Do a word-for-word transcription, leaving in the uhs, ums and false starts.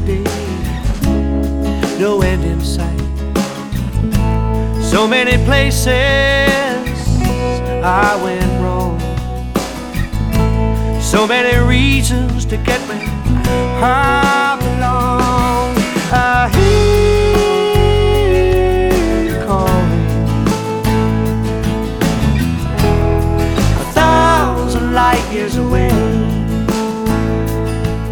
day, no end in sight. So many places I went wrong, so many reasons to get me high.